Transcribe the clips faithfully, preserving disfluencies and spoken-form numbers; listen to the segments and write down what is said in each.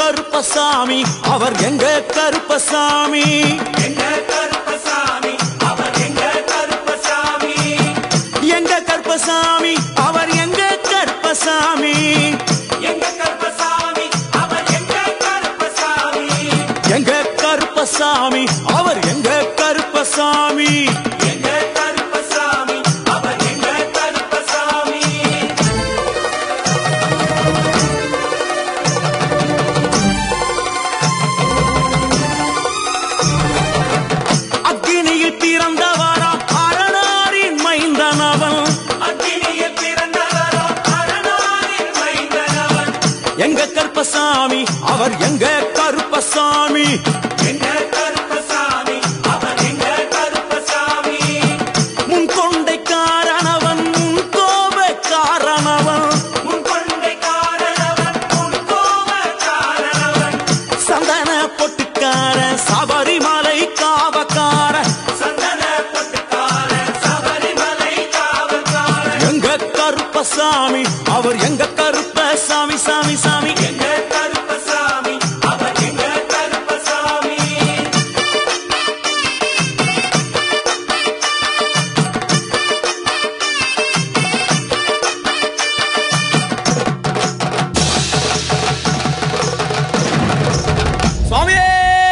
கருப்பசாமி அவர் எங்க கருப்பசாமி எங்க கருப்பசாமி அவர் எங்க கருப்பசாமி எங்க கருப்பசாமி அவர் எங்க கருப்பசாமி எங்க கருப்பசாமி அவர் எங்க கருப்பசாமி எங்க கருப்பசாமி அவர் எங்க கருப்பசாமி எங்க கருப்பசாமி அவர் எங்க கருப்பசாமி அக்கினியில் பிறந்தவரா அரணாரின் மைந்தனவன் அக்கினியில் பிறந்தவரோ அரணாரின் மைந்தனவன் எங்க கருப்பசாமி அவர் எங்க கருப்பசாமி எங்க கருப்பசாமி அவர் எங்க கருப்பசாமி முன் கொண்டை காரணவன் முன் கோப காரணவன் முன் கொண்டை காரணவன் முன் கோப காரணவன் சந்தன பொட்டுக்கார சபரிமலை காவக்கார சந்தன பொட்டுக்கார சபரிமலை காவல்கார எங்க கருப்பசாமி அவர் எங்க கருப்பசாமி சாமி சாமி எங்க கருப்பசாமி அவர் எங்க கருப்பசாமி சுவாமியே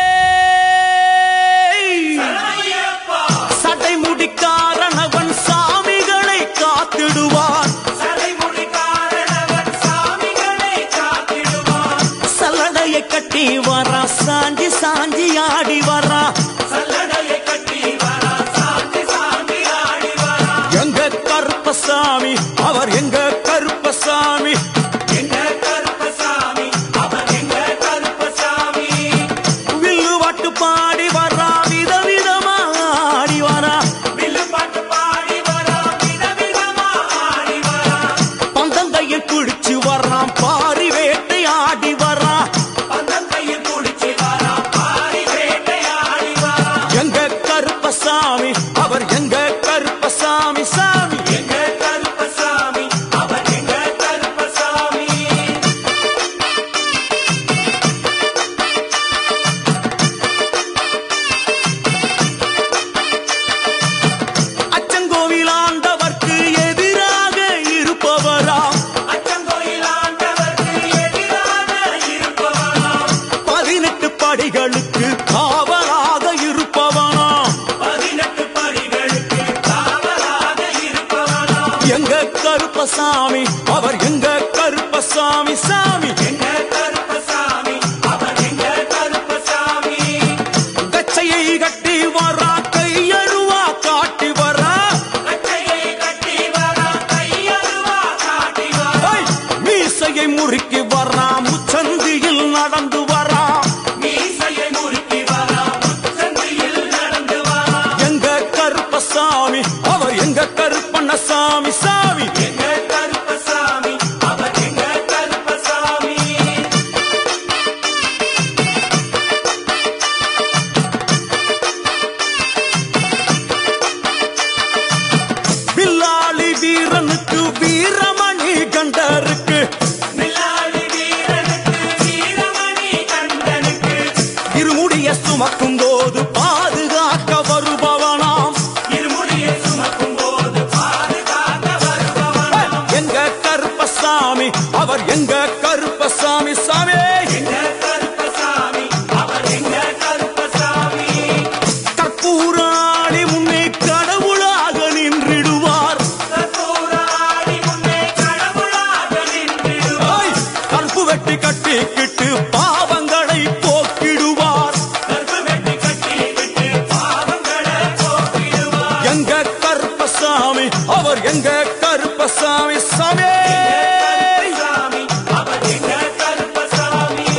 சரணமையப்பா சட்டை முடிக்காரணவன் சாமிகளை காத்திடுவான் சடைமுடி காரணவன் சாமிகளை காத்திடுவான் சல்லடையை கட்டி வரா சாஞ்சி சாஞ்சி ஆடி வரா சல்லடையை கட்டி வரா சாந்தி சாமி ஆடி வரா எங்க கருப்பசாமி அவர் எங்க கருப்பசாமி எங்க கருப்பசாமி அவர் எங்க கருப்பசாமி வில்லு வாட்டு பாடி வரா விதவிதமா ஆடி வரா வில்லு பாட்டு பாடி வரா விதவிதமா ஆடி வரா பந்தங்கையில் குடிச்சு வர்றான் பாரி வேட்டை ஆடி வரா பந்தம் கையில் குடிச்சு வரா பாரி வேட்டையாடி வரா எங்க கருப்பசாமி அவர் எங்க கருப்பசாமி சாமி எங்க கருப்பசாமி அவர் எங்க கருப்பசாமி அச்சங்கோவில் ஆண்டவர்க்கு எதிராக இருப்பவரா அச்சங்கோயில் ஆண்டவர்க்கு எதிராக இருப்பவனாம் பதினெட்டு படிகளுக்கு காவலாக இருப்பவனா பதினெட்டு படிகளுக்கு காவலாக இருப்பவனாம் எங்க கருப்பசாமி அவர் எங்க கருப்பசாமி சாமி எங்க கருப்பசாமி அவர் எங்க கருப்பசாமி கச்சையை கட்டி வரா கையருவா காட்டி வரா கட்டையை கட்டி வரா கையருவா காட்டி வரா ஐ, மீசையை முறுக்கி வரா முச்சந்தியில் நடந்து வரா மீசையை முறுக்கி வரா முச்சந்தியில் நடந்து வரா எங்க கருப்பசாமி அவர் எங்க கருப்பண்ணசாமி சாமி எங்க கருப்பசாமி அவர் எங்க கருப்பசாமி வில்லாளி வீரனுக்கு வீரமணி கண்டருக்கு மில்லாடி வீரனுக்கு வீரமணி கண்டனுக்கு இருமுடிய சுமக்கும் போது பாதுகாக்க வருபவனாம் இருமுடியை சுமக்கும் போது பாதுகாக்க வருபவனாம் எங்க கருப்பசாமி அவர் எங்க கருப்பசாமி சாமி எங்க கருப்பசாமி அவர் எங்க கருப்பசாமி கற்பூராணி முன்னே கடவுளாக நின்றிடுவார் கற்பூராடி முன்னே கடவுளாக நின்றிடுவார் ஐ, கற்பு வெட்டி கட்டிக்கிட்டு பாவங்களை போக்கிடுவார் கற்பு வெட்டி கட்டி விட்டு பாவங்களை போக்கிடுவார் எங்க கருப்பசாமி அவர் எங்க கருப்பசாமி சாமி சாமி அவர் எங்க கருப்பசாமி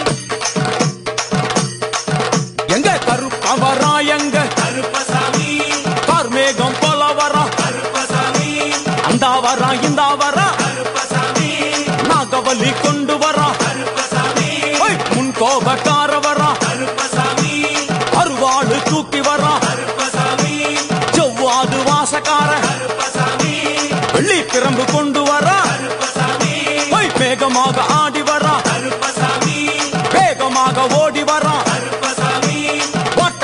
எங்க கருப்பவரா எங்க கருப்பசாமி கார்மேகம் போல வரா கருப்பசாமி அந்த வரா இந்த வரா கருப்பசாமி நாகவலி கொண்டு வரா கருப்பசாமி ஐ, முன் கோபக்கார வரா கருப்பசாமி அருவாடு தூக்கி வரா கருப்பசாமி ஜவ்வாது வாசக்கார கருப்பசாமி வெள்ளி பிரம்பு கொண்டு வரா கருப்பசாமி மேகமாக ஆடி வரா கருப்பசாமி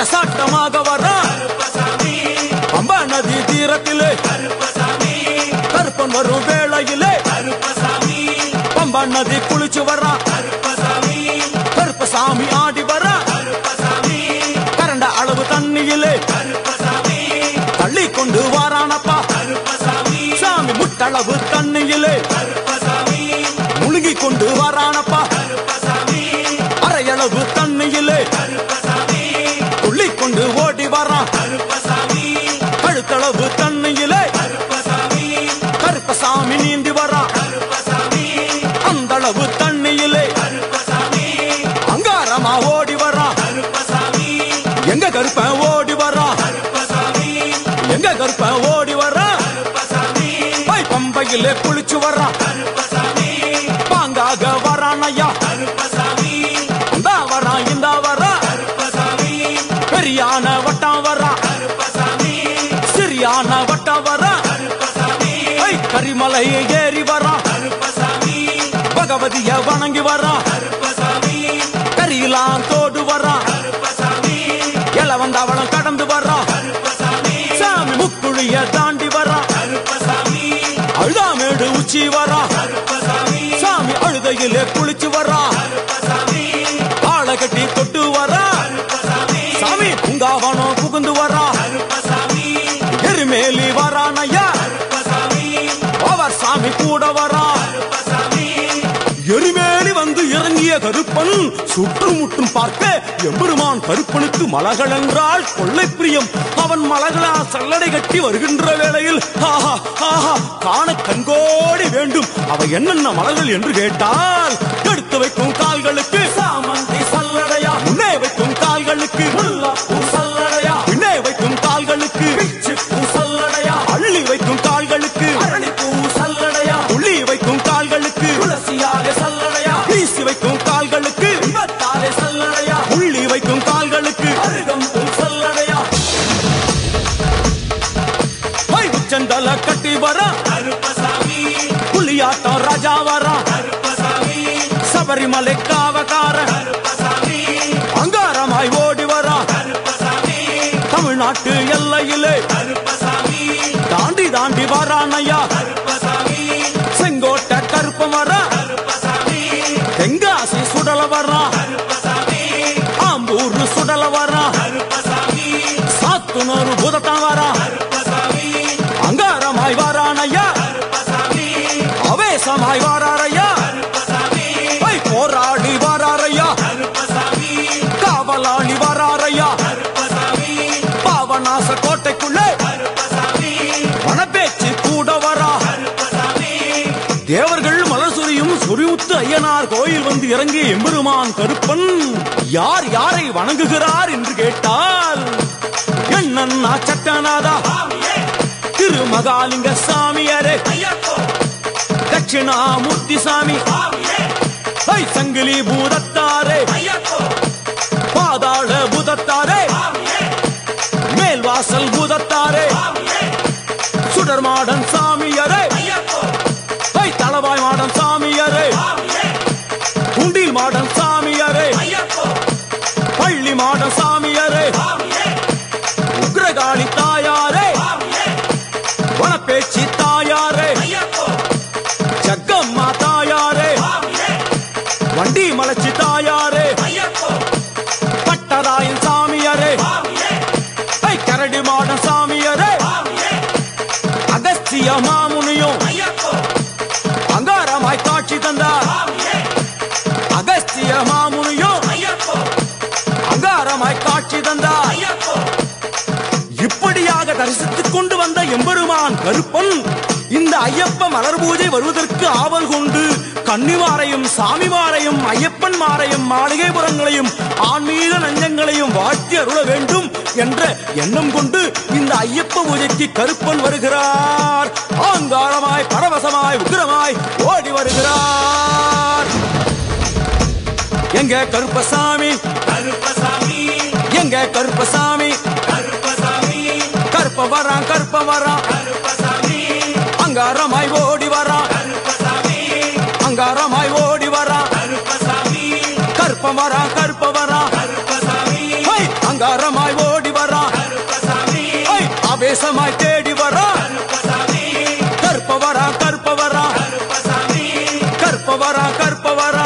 சாட்டமாக வரா கருப்பசாமி பம்பா நதி தீரத்திலே கருப்பசாமி கருப்பன் வரும் வேளையிலே கருப்பசாமி பம்பா நதி குளிச்சு வரா கருப்பசாமி கருப்பசாமி ஆடி வரா கருப்பசாமி கரண்ட அளவு தண்ணியிலே கருப்பசாமி தள்ளி கொண்டு வாரானப்பா கருப்பசாமி சாமி முட்டளவு தண்ணியிலே கருப்பசாமி முழுகி கொண்டு வாரானப்பா கருப்பசாமி அரையளவு தண்ணியிலே கருப்பசாமி துள்ளி கொண்டு ஓடி வரான் கருப்பசாமி கழுத்தளவு தண்ணியிலே கருப்பசாமி கருப்பசாமி நீந்தி வரான் கருப்பசாமி அந்தளவு தண்ணியிலே கருப்பசாமி அங்காரமா ஓடி வரான் கருப்பசாமி எங்க கருப்பன் ஓடி வரான் கருப்பசாமி எங்க கருப்பன் ஓடி வரான் கருப்பசாமி பை பம்பையிலே குளிச்சு வரான் கருப்பசாமி பாங்காக வரான் ஐயா கருப்பசாமி இந்தா வரான் இந்தா வரான் கருப்பசாமி பெரியான வட்டம் வரான் கருப்பசாமி சிறியான வட்டம் வரான் கருப்பசாமி ஐ கரிமலை ஏறி வரான் கருப்பசாமி பகவதிய வணங்கி வரான் கருப்பசாமி கரியெல்லாம் தோடு வரான் கருப்பசாமி இளவந்தவளம் கடந்து வரான் கருப்பசாமி சாமி முக்குழிய தாண்டி வரான் கருப்பசாமி அழுதாமேடு உச்சி வரான் கருப்பசாமி சாமி அழுதையிலே குளிச்சு வரான் கருப்பசாமி ஆளை கட்டி தொட்டு வரான் கருப்பசாமி சாமி பூங்காவனம் புகுந்து வரான் கருப்பசாமி எருமேலி வரான் ஐயா கருப்பசாமி அவர் சாமி கூட வரான் கருப்பசாமி எருமேலி வந்து இறங்கிய கருப்பன் சுற்றுமுற்றும் பார்க்க எம்பெருமான் கருப்பனுக்கு மலகள் என்றால் கொள்ளை பிரியம். அவன் மலகளா சல்லடை கட்டி வருகின்ற வேளையில் ஆஹா ஆஹா காண கண்கோடி வேண்டும். அவை என்னென்ன மலர்கள் என்று கேட்டால் எடுத்து வைக்கும் கால்களுக்கு சாமந்தி சல்லடையா, முன்னே வைக்கும் கால்களுக்கு முல்லப்பூ சல்லடையா, பின்னே வைக்கும் கால்களுக்கு பிச்சிப்பூ சல்லடையா, அள்ளி வைக்கும் கால்களுக்கு அரளிப்பூ சல்லடையா, உள்ளி வைக்கும் கால்களுக்கு துளசியாக சல்லடையா, வீசி வைக்கும் கால்களுக்கு இன்பத்தாலே சல்லடையா, உள்ளி வைக்கும் கால்களுக்கு அருகம்பூ சல்லடையா. உச்சந்தல கட்டி வர கருப்பசாமி புலியாட்டம் ராஜா வர கருப்பசாமி சபரிமலை காவகார கருப்பசாமி அங்காரமாய் ஓடி வர கருப்பசாமி தமிழ்நாட்டு எல்லையிலே கருப்பசாமி தாண்டி தாண்டி வரானையா. கருப்பசாமி செங்கோட்டை கருப்பம் வர கருப்பசாமி தெங்காசி சுடல வர கருப்பசாமி ஆம்பூர் சுடல வர கருப்பசாமி சாத்துனூர் புதட்டம் வர கருப்பசாமி அங்காரமாய் வரானையா. கருப்பசாமி அவேசமாய் வராரையா, கருப்பசாமி போராடி வராரையா, கருப்பசாமி காவலாளி வராரையா. கருப்பசாமி பாவநாச கோட்டைக்குள்ளே கருப்பசாமி வனப்பேச்சு கூட வரா. கருப்பசாமி தேவர்கள் மலர் சொரியும் சொரிமுத்து ஐயனார் கோயில் வந்து இறங்கிய எம்பெருமான் கருப்பன் யார் யாரை வணங்குகிறார் என்று கேட்டால் என்னன்னா சட்டநாதா, திருமகாலிங்க சாமியாரே, ஐயப்போ தட்சிணாமூர்த்தி சாமி, சாமியே ஐ சங்கிலி பூதத்தாரே, ஐயப்போ பாதாள பூதத்தாரே, சாமியே மேல்வாசல் பூதத்தாரே, சாமியே சுடர் மாடன் சாமியாரே, ஐயப்போ ஐ தளவாய் மாடன் சாமியாரே, சாமியே குண்டில் மாடன் சாமியாரே, ஐயப்போ பள்ளி மாடன் சாமியாரே, சாமியே உக்ரகாளி தாயாரே, சாமியே வனப்பேச்சி தாயாரே, ஐயப்போ ஜக்கம்மா தாயாரே, சாமியே வண்டி மலச்சி தாயாரே, ஐயப்போ பட்டராயன் சாமியாரே, சாமியே ஐ கரடி மாடன் சாமியாரே, சாமியே அகஸ்திய மாமுனியும் ஐயப்போ அங்காரமாய் காட்சி தந்தார். சாமியே அகஸ்திய மாமுனியும் ஐயப்போ அங்காரமாய் காட்சி தந்தார். ஐயப்போ இப்படியாக தரிசித்துக் கொண்டு வந்த எம்பெருமான் கருப்பன் இந்த ஐயப்ப மலர் பூஜை வருவதற்கு ஆவல் கொண்டு கன்னிமாரையும் சாமிமாரையும் ஐயப்பன் மாரையும் மாளிகைபுரங்களையும் ஆன்மீக நஞ்சங்களையும் வாழ்த்தி அருள வேண்டும் என்ற எண்ணம் கொண்டு இந்த ஐயப்ப பூஜைக்கு கருப்பன் வருகிறார். ஆங்காரமாய் பரவசமாய் உக்கிரமாய் ஓடி வருகிறார். எங்க கருப்பசாமி, கருப்பசாமி எங்க கருப்பசாமி, கருப்பசாமி கருப்ப வரான் கருப்ப வரான் கருப்பசாமி அங்காரமாய் ஓடி வரான், கருப்பசாமி அங்காரமாய் ஓடி வரான், கருப்பசாமி கருப்ப வரான் கருப்ப வரான் கருப்பசாமி அங்காரமாய் தேசமாய் தேடி வரா கருப்பசாமி கற்பவரா கற்பவரா கருப்பசாமி கற்பவரா கற்பவரா